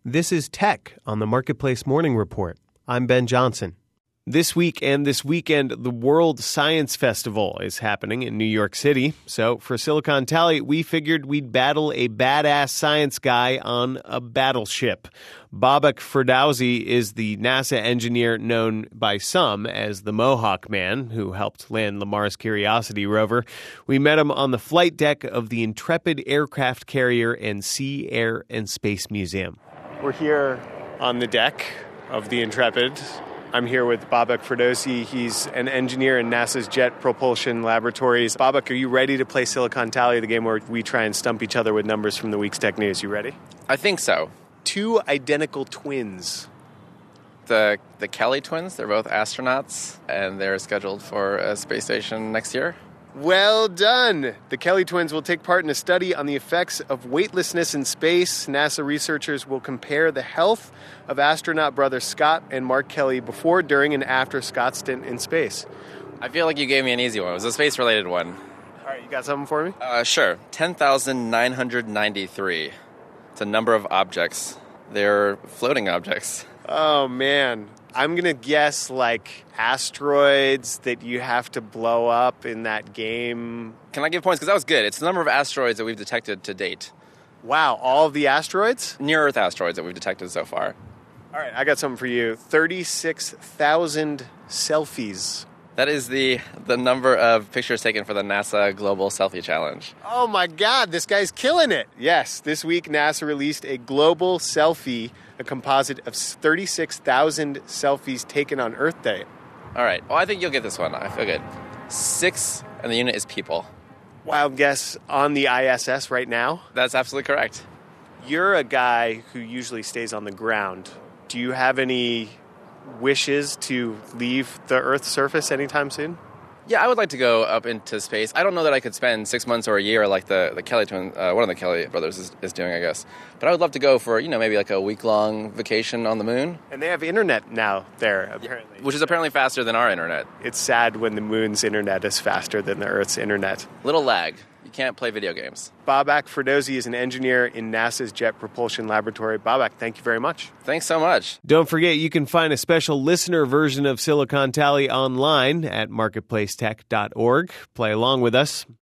This is Tech on the Marketplace Morning Report. I'm Ben Johnson. This week and this weekend, the World Science Festival is happening in New York City. So for Silicon Tally, we figured we'd battle a badass science guy on a battleship. Babak Ferdowsi is the NASA engineer known by some as the Mohawk Man, who helped land Lamar's Curiosity rover. We met him on the flight deck of the Intrepid aircraft carrier and Sea, Air, and Space Museum. We're here on the deck of the Intrepid. I'm here with Babak Ferdowsi. He's an engineer in NASA's Jet Propulsion Laboratories. Babak, are you ready to play Silicon Tally, the game where we try and stump each other with numbers from the week's tech news? You ready? I think so. Two identical twins. The Kelly twins, they're both astronauts, and they're scheduled for a space station next year. Well done! The Kelly twins will take part in a study on the effects of weightlessness in space. NASA researchers will compare the health of astronaut brothers Scott and Mark Kelly before, during, and after Scott's stint in space. I feel like you gave me an easy one. It was a space-related one. All right, you got something for me? Sure. 10,993. It's a number of objects. They're floating objects. Oh, man. I'm going to guess, like, asteroids that you have to blow up in that game. Can I give points? Because that was good. It's the number of asteroids that we've detected to date. Wow, all of the asteroids? Near-Earth asteroids that we've detected so far. All right, I got something for you. 36,000 selfies. That is the number of pictures taken for the NASA Global Selfie Challenge. Oh, my God, this guy's killing it. Yes, this week NASA released a global selfie, a composite of 36,000 selfies taken on Earth Day. All right. Well, I think you'll get this one. I feel good. 6, and the unit is people. Wild guess on the ISS right now? That's absolutely correct. You're a guy who usually stays on the ground. Do you have any wishes to leave the Earth's surface anytime soon? Yeah, I would like to go up into space. I don't know that I could spend 6 months or a year like the Kelly twin, one of the Kelly brothers is doing, I guess. But I would love to go for, maybe like a week-long vacation on the moon. And they have internet now there, apparently. Which is apparently faster than our internet. It's sad when the moon's internet is faster than the Earth's internet. Little lag. You can't play video games. Babak Ferdowsi is an engineer in NASA's Jet Propulsion Laboratory. Babak, thank you very much. Thanks so much. Don't forget, you can find a special listener version of Silicon Tally online at marketplacetech.org. Play along with us.